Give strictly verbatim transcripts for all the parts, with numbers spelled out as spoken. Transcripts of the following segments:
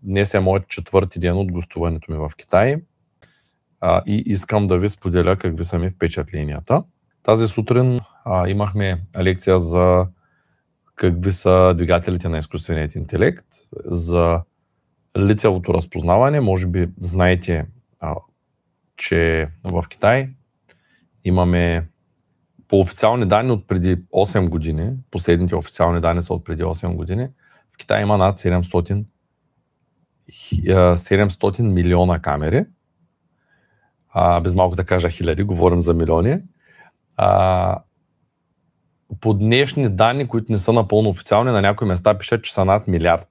днес е моят четвърти ден от гостуването ми в Китай а, и искам да ви споделя какви са ми впечатленията. Тази сутрин а, имахме лекция за какви са двигателите на изкуственият интелект, за лицевото разпознаване. Може би знаете, а, че в Китай имаме по официални данни от преди осем години, последните официални данни са от преди осем години, в Китай има над седемстотин, седемстотин милиона камери. А, без малко да кажа хиляди, говорим за милиони. А, по днешни данни, които не са напълно официални, на някои места пишат, че са над милиард.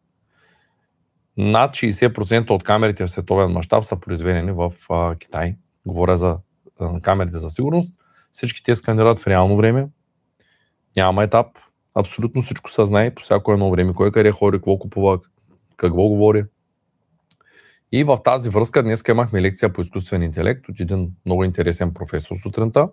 Над шейсет процента от камерите в световен мащаб са произведени в а, Китай. Говоря за а, камерите за сигурност. Всички те сканират в реално време. Няма етап. Абсолютно всичко се знае по всяко едно време. Кой къде ходи, какво купува, какво говори. И в тази връзка днес имахме лекция по изкуствен интелект от един много интересен професор сутринта.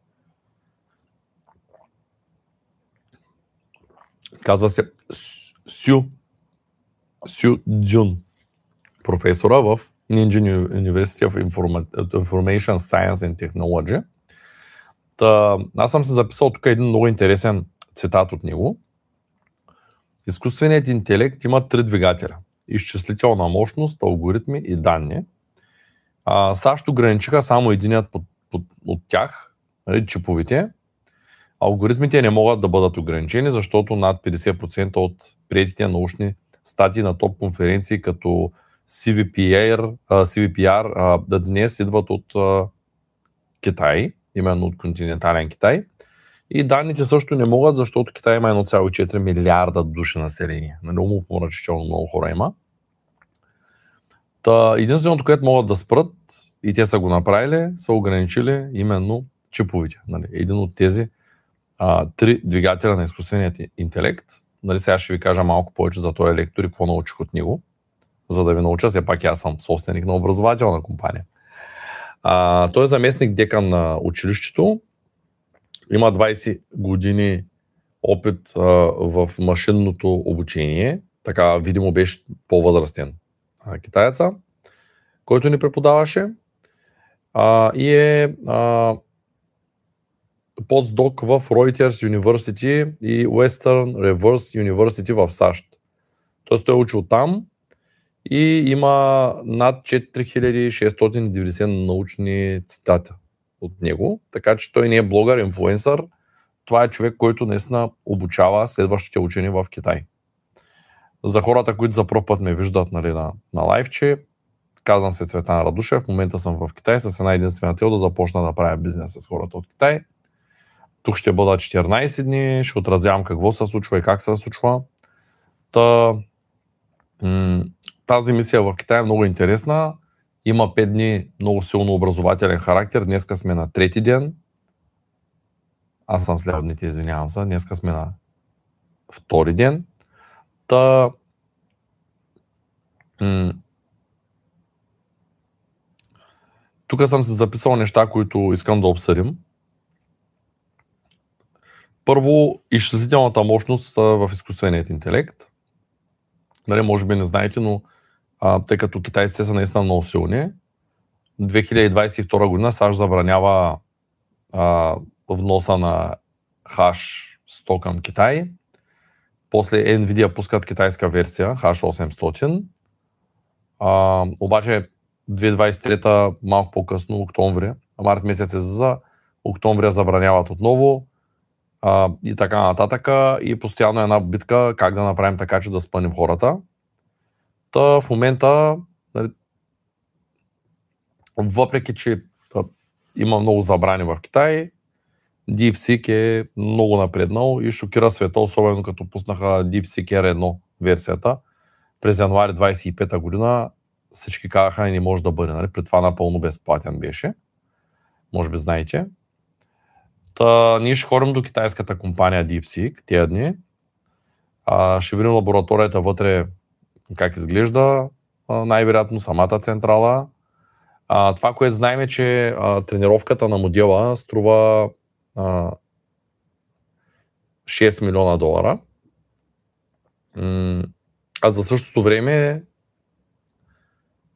Казва се Сю, Сю Джун, професора в Ningbo University of Information Science and Technology. Та, аз съм се записал тук един много интересен цитат от него. Изкуственият интелект има три двигателя. Изчислителна мощност, алгоритми и данни. А, САЩ ограничиха само единият от, от, от тях, нали, чиповите. Алгоритмите не могат да бъдат ограничени, защото над петдесет процента от приетите научни статии на топ конференции като Си Ви Пи Ар, Си Ви Пи Ар да днес идват от а, Китай, именно от континентален Китай. И данните също не могат, защото Китай има едно цяло и четири милиарда души население. Много помрачително много хора има. Та, единственото, което могат да спрат, и те са го направили, са ограничили именно чиповите. Нали? Един от тези а, три двигателя на изкуственият интелект. Нали, сега ще ви кажа малко повече за този лектор и какво научих от него, за да ви науча, все пак аз съм собственик на образователна компания. А, той е заместник декан на училището, има двайсет години опит а, в машинното обучение, така видимо беше по-възрастен а, китаеца, който ни преподаваше а, и е а, постдок в Reuters University и Western Reserve University в САЩ. Тоест той е учил там и има над четири хиляди шестстотин и деветдесет научни цитата от него, така че той не е блогър, инфлуенсър. Това е човек, който наистина обучава следващите учени в Китай. За хората, които за пръв път ме виждат, нали, на, на лайвче, казвам се Цветан Радушев, в момента съм в Китай с една единствена цел да започна да правя бизнес с хората от Китай. Тук ще бъда четиринайсет дни, ще отразявам какво се случва и как се случва. Та, м- тази мисия в Китай е много интересна. Има пет дни много силно образователен характер. Днеска сме на трети ден. Аз съм след дните, извинявам се. Днеска сме на втори ден. Та... М- Тук съм се записал неща, които искам да обсъдим. Първо, изчислителната мощност в изкуственият интелект. Нали, може би не знаете, но а, тъй като китайците са наистина много силни, две хиляди двайсет и втора година САЩ забранява а, вноса на хаш сто към Китай. После Nvidia пускат китайска версия, хаш осемстотин. А, обаче две хиляди двайсет и трета, малко по-късно, октомври, март месец е за октомври забраняват отново. Uh, и така нататък. И постоянно е една битка как да направим така, че да спънем хората. Та в момента, въпреки че uh, има много забрани в Китай, DeepSeek е много напреднал и шокира света, особено като пуснаха DeepSeek Ар едно версията. През януари двайсет и пета година всички казаха и не може да бъде. Нали? При това напълно безплатен беше. Може би знаете. Та, ние ще ходим до китайската компания DeepSeek тия дни. А, ще видим лабораторията вътре как изглежда, а, най-вероятно самата централа. А, това, което знаем е, че а, тренировката на модела струва а, шест милиона долара. М- а за същото време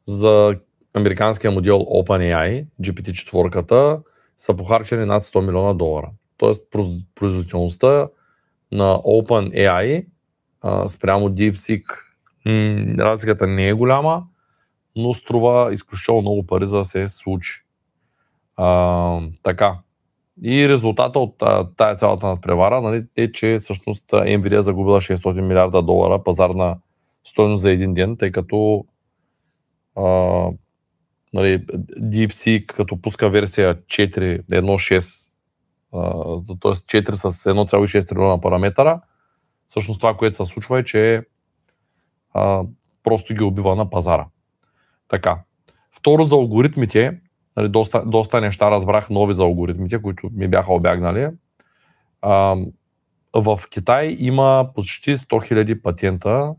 за американския модел OpenAI, джи пи ти четири, са похарчени над сто милиона долара. Тоест производителността на OpenAI а, спрямо DeepSeek, м- разликата не е голяма, но струва изключително много пари за да се случи. А, така. И резултата от тая цялата надпревара, нали, е, че всъщност Nvidia загубила шестстотин милиарда долара пазарна стойност за един ден, тъй като а, нали, DeepSeek, като пуска версия четири точка едно точка шест, т.е. четири с едно цяло и шест трилиона параметъра, всъщност това, което се случва е, че а, просто ги убива на пазара. Така. Второ, за алгоритмите, нали, доста, доста неща разбрах нови за алгоритмите, които ми бяха обягнали. А, в Китай има почти сто хиляди патента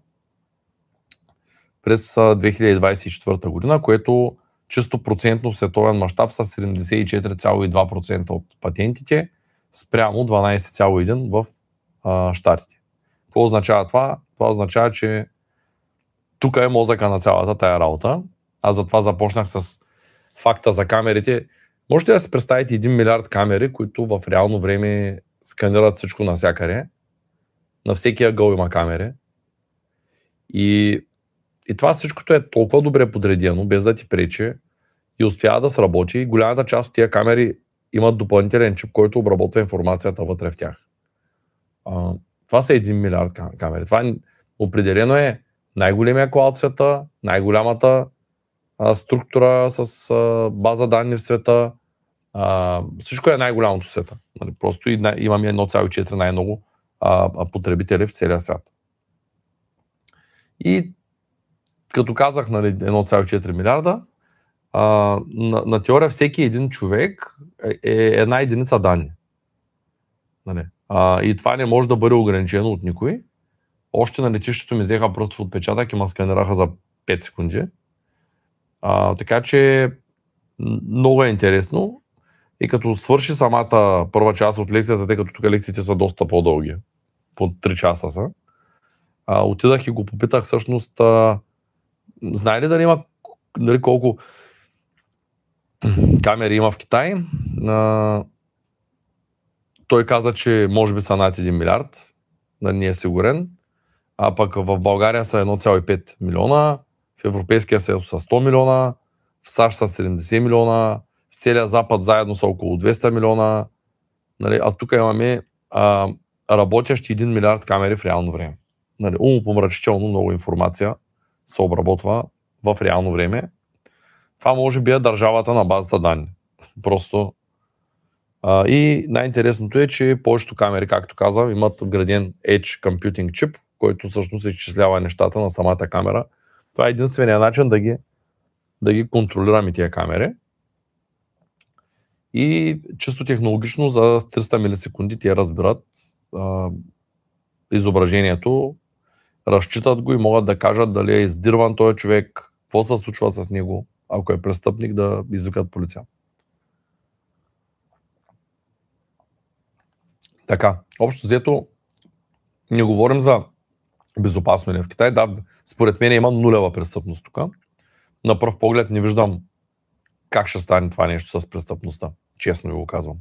през две хиляди двадесет и четвърта година, което чисто процентно в световен мащаб са седемдесет и четири цяло и два процента от патентите спрямо дванадесет цяло и едно процента в а, щатите. Какво означава това? Това означава, че тук е мозъка на цялата тая работа. Аз затова започнах с факта за камерите. Можете да си представите един милиард камери, които в реално време сканират всичко навсякъде. На всеки ъгъл има камери. И, и това всичкото е толкова добре подредено, без да ти пречи и успява да сработи. И голямата част от тия камери имат допълнителен чип, който обработва информацията вътре в тях. А, това са един милиард камери. Това определено е най-големия клауд в света, най-голямата а, структура с а, база данни в света. А, всичко е най-голямото в света. Нали, просто и най- имаме едно цяло и четири най-много а, а, потребители в целия свят. И като казах, нали, едно цяло и четири милиарда, а, на, на теория всеки един човек е, е една единица данни. Нали. А, и това не може да бъде ограничено от никой. Още на летището ми взеха пръстов отпечатък и ме сканираха за пет секунди. А, така че много е интересно. И като свърши самата първа част от лекцията, тъй като тук лекциите са доста по-дълги, по три часа са, а, отидах и го попитах всъщност, а, знае ли дали има, дали колко камери има в Китай? А, той каза, че може би са над един милиард, да не е сигурен, а пък в България са едно цяло и пет милиона, в Европейския съюз са сто милиона, в САЩ са седемдесет милиона, в целия Запад заедно са около двеста милиона, нали, а тук имаме а, работещи един милиард камери в реално време. Нали, умопомрачително много информация се обработва в реално време. Това може би е държавата на базата данни. Просто. А, и най-интересното е, че повечето камери, както казвам, имат вграден Edge Computing Chip, който всъщност изчислява нещата на самата камера. Това е единствения начин да ги, да ги контролираме тия камери. И чисто технологично за триста милисекунди те разбират а, изображението, разчитат го и могат да кажат дали е издирван този човек, какво се случва с него, ако е престъпник, да извикат полиция. Така, общо взето не говорим за безопасно ли в Китай. Да, според мен има нулева престъпност тук. На пръв поглед не виждам как ще стане това нещо с престъпността. Честно ви го казвам.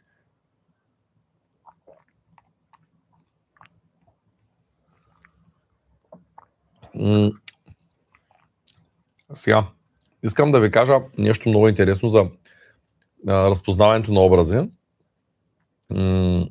М- Сега, искам да ви кажа нещо много интересно за а, разпознаването на образи. М-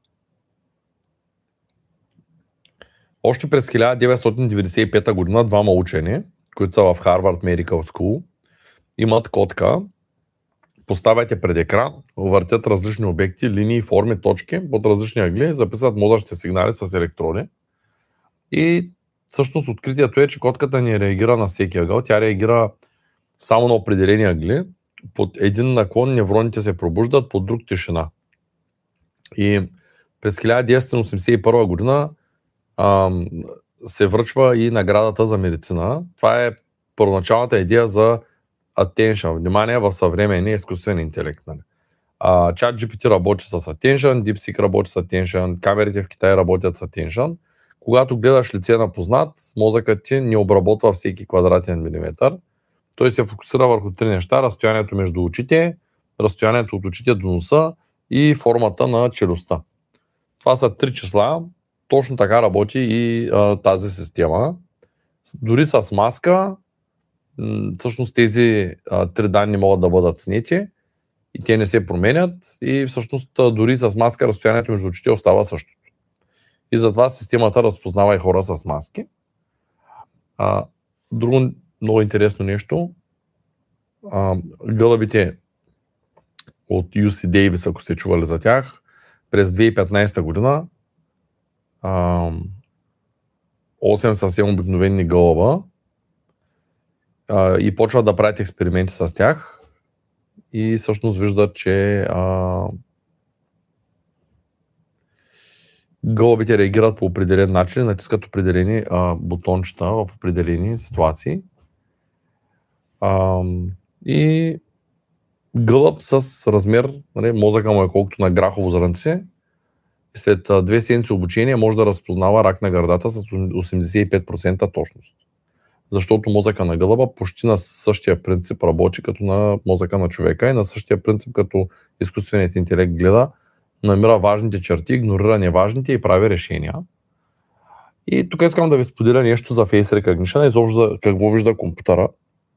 Още през хиляда деветстотин деветдесет и пета година двама учени, които са в Harvard Medical School, имат котка, поставяйте пред екран, въртят различни обекти, линии, форми, точки под различни ъгли, записват мозъчните сигнали с електроди. И всъщност откритието е, че котката не реагира на всеки ъгъл, тя реагира само на определени ъгли. Под един наклон невроните се пробуждат, под друг тишина. И през хиляда деветстотин осемдесет и първа година ам, се връчва и наградата за медицина. Това е първоначалната идея за attention, внимание в съвременния изкуствен интелект. Нали. А, ChatGPT работи с attention, DeepSeek работи с attention, камерите в Китай работят с attention. Когато гледаш лице на познат, мозъкът ти не обработва всеки квадратен милиметър. Той се фокусира върху три неща: разстоянието между очите, разстоянието от очите до носа и формата на челюстта. Това са три числа. Точно така работи и а, тази система. Дори с маска, м- всъщност тези а, три данни могат да бъдат снети и те не се променят и всъщност а, дори с маска разстоянието между очите остава същото. И затова системата разпознава и хора с маски. А, друго много интересно нещо, а, гълъбите от Ю Си Дейвис, ако сте чували за тях, през две хиляди и петнадесета година а, осем съвсем обикновени гълъба а, и почват да правят експерименти с тях и всъщност виждат, че а, гълъбите реагират по определен начин, натискат определени а, бутончета в определени ситуации. А, и гълъб с размер, нали, мозъка му е колкото на грахово зрънце, след две седмици обучение може да разпознава рак на гърдата с осемдесет и пет процента точност. Защото мозъка на гълъба почти на същия принцип работи като на мозъка на човека и на същия принцип като изкуственият интелект гледа, намира важните черти, игнорира неважните и прави решения. И тук искам да ви споделя нещо за Face Recognition, изобщо за какво вижда компютъра.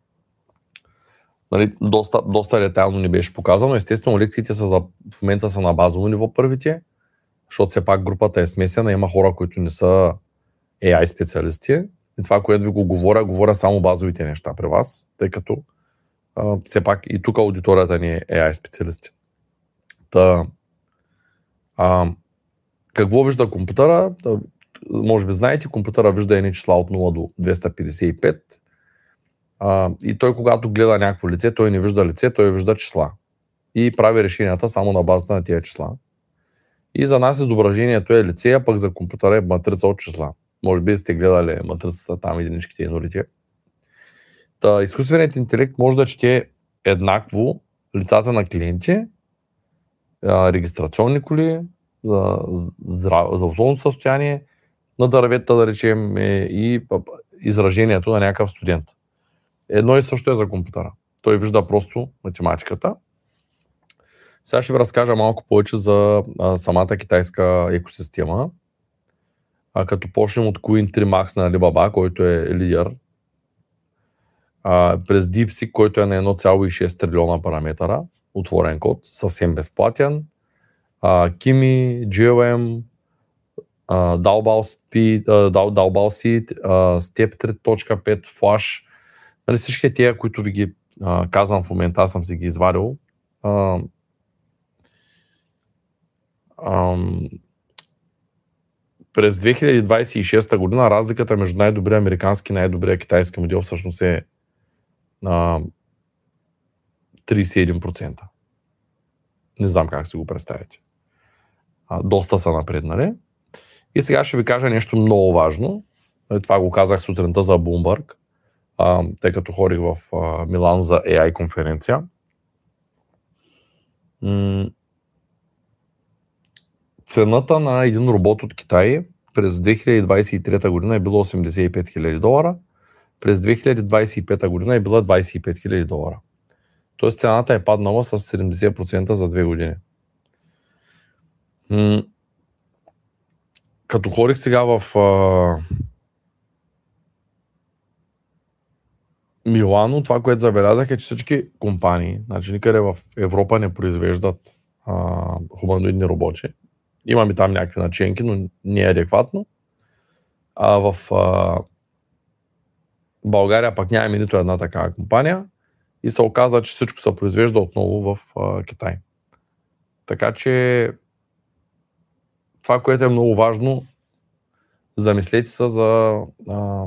Нали, доста, доста детайлно ни беше показано. Естествено, лекциите са за, в момента са на базово ниво първите, защото все пак групата е смесена, има хора, които не са Ей Ай специалисти. И това, което ви го говоря, говоря само базовите неща при вас, тъй като а, все пак и тук аудиторията ни е Ей Ай специалисти. Та, а, какво вижда компютъра? Та, може би знаете, компютъра вижда едни числа от нула до двеста петдесет и пет. Uh, и той, когато гледа някакво лице, той не вижда лице, той вижда числа. И прави решенията само на базата на тези числа. И за нас изображението е лице, а пък за компютъра е матрица от числа. Може би сте гледали матрицата, там единичките и нулите. Та, изкуственият интелект може да чете еднакво лицата на клиенти, регистрационни коли, за, за, за условното състояние на дървета, да речем, и изражението на някакъв студент. Едно и също е за компютъра. Той вижда просто математиката. Сега ще ви разкажа малко повече за а, самата китайска екосистема. А, като почнем от Qwen три Max на Alibaba, който е лидер, а, през DeepSeek, който е на едно цяло и шест трилиона параметъра, отворен код, съвсем безплатен, а, Kimi, Джи Ел Ем, Dalbalseed, Step три точка пет, Flash. Нали, всички тия, които ви ги а, казвам в момента, аз съм си ги извадил. А, а, през две хиляди двадесет и шеста година разликата между най-добрия американски и най-добрия китайски модел всъщност е а, тридесет и едно процента. Не знам как си го представите. А, доста са напреднали. И сега ще ви кажа нещо много важно. Това го казах сутринта за Bloomberg, Uh, тъй като ходих в uh, Милано за Ей Ай конференция. М- цената на един робот от Китай през две хиляди двадесет и трета година е била осемдесет и пет хиляди долара, през две хиляди двадесет и пета година е била двадесет и пет хиляди долара. Тоест цената е паднала с седемдесет процента за две години. М- като ходих сега в uh, Милано, това, което забелязах е, че всички компании, значи никъде в Европа не произвеждат а, хуманоидни роботи. Имаме там някакви начинки, но не е адекватно. А в а, България пък нямаме нито една такава компания и се оказа, че всичко се произвежда отново в а, Китай. Така че това, което е много важно, замислете се за а,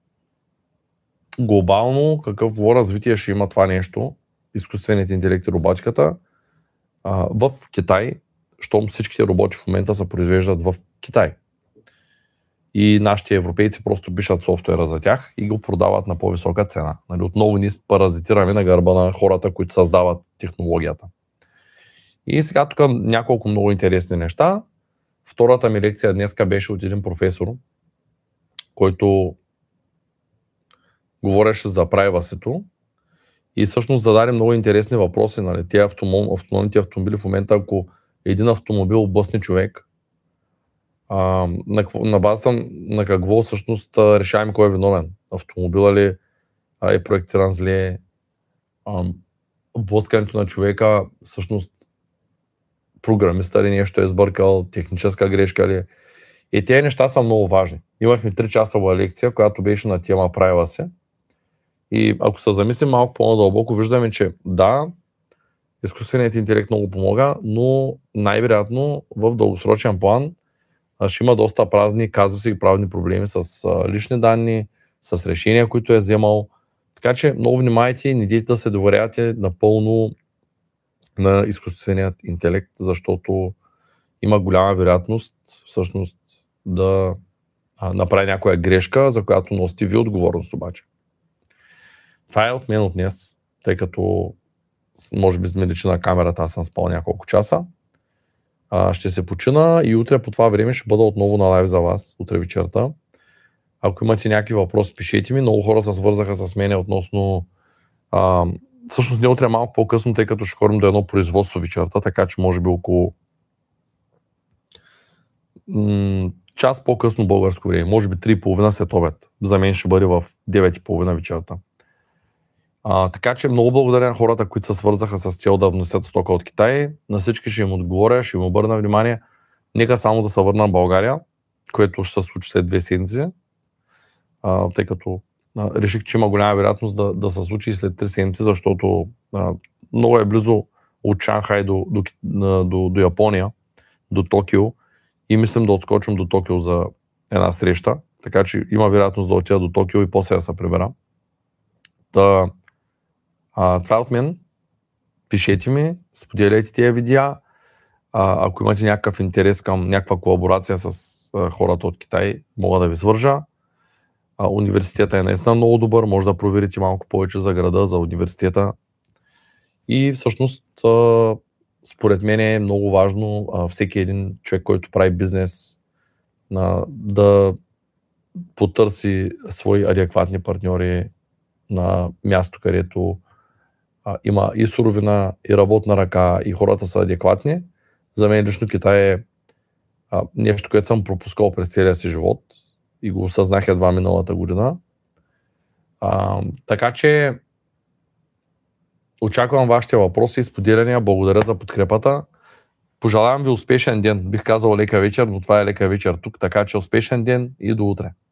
глобално какво развитие ще има това нещо, изкуственият интелект и роботиката а, в Китай, щом всичките роботи в момента се произвеждат в Китай. И нашите европейци просто пишат софтуера за тях и го продават на по-висока цена. Нали, отново ни паразитираме на гърба на хората, които създават технологията. И сега тук няколко много интересни неща. Втората ми лекция днеска беше от един професор, който говореше за privacy-то И всъщност зададе много интересни въпроси. Нали? Те автомом, автономните автомобили в момента, ако един автомобил блъсне човек, а, на, на базата на какво всъщност решаваме кой е виновен. Автомобила ли а, е проектиран зле, а, блъскането на човека всъщност програмиста ли нещо е сбъркал, техническа грешка ли. И тези неща са много важни. Имахме три часова лекция, която беше на тема privacy. И ако се замислим малко по-надълбоко, виждаме, че да, изкуственият интелект много помага, но най-вероятно в дългосрочен план ще има доста правни казуси и правни проблеми с лични данни, с решения, които е вземал. Така че много внимайте и не дейте да се доверявате напълно на изкуственият интелект, защото има голяма вероятност всъщност да направи някоя грешка, за която носите ви отговорност обаче. Това е от мен от днес, тъй като може би сме личи на камерата, аз съм спал няколко часа. А, ще се почина и утре по това време ще бъда отново на лайв за вас, утре вечерта. Ако имате някакви въпроси, пишете ми. Много хора се свързаха с мен относно... А, всъщност не утре малко по-късно, тъй като ще ходим до едно производство вечерта, така че може би около м- час по-късно българско време, може би три и половина след обед. За мен ще бъде в девет и половина вечерта. А, така че много благодаря на хората, които се свързаха с цел да внесат стока от Китай. На всички ще им отговоря, ще им обърна внимание. Нека само да се върна в България, което ще се случи след две седмици, а, тъй като а, реших, че има голяма вероятност да, да се случи и след три седмици, защото а, много е близо от Шанхай до, до, до, до Япония, до Токио и мислим да отскочим до Токио за една среща, така че има вероятност да отида до Токио и после да се прибера. Та, А, това е от мен. Пишете ми, споделяйте тези видеа. А, ако имате някакъв интерес към някаква колаборация с а, хората от Китай, мога да ви свържа. А, университетът е наистина много добър, може да проверите малко повече за града, за университета. И всъщност, а, според мен е много важно а, всеки един човек, който прави бизнес, а, да потърси свои адекватни партньори на място, където а, има и суровина, и работна ръка, и хората са адекватни. За мен лично Китай е а, нещо, което съм пропускал през целия си живот и го осъзнах едва миналата година. А, така че очаквам вашите въпроси и споделяния. Благодаря за подкрепата. Пожелавам ви успешен ден. Бих казал лека вечер, но това е лека вечер тук. Така че успешен ден и до утре.